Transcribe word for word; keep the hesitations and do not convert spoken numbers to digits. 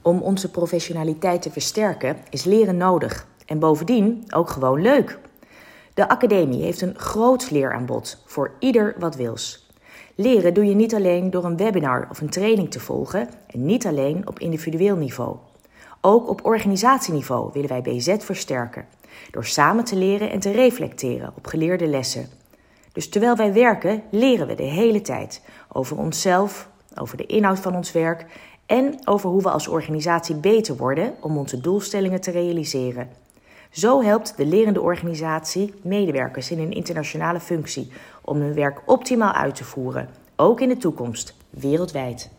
Om onze professionaliteit te versterken is leren nodig en bovendien ook gewoon leuk. De academie heeft een groot leeraanbod voor ieder wat wils. Leren doe je niet alleen door een webinar of een training te volgen en niet alleen op individueel niveau. Ook op organisatieniveau willen wij B Z versterken, door samen te leren en te reflecteren op geleerde lessen. Dus terwijl wij werken, leren we de hele tijd over onszelf, over de inhoud van ons werk en over hoe we als organisatie beter worden om onze doelstellingen te realiseren. Zo helpt de lerende organisatie medewerkers in een internationale functie om hun werk optimaal uit te voeren, ook in de toekomst, wereldwijd.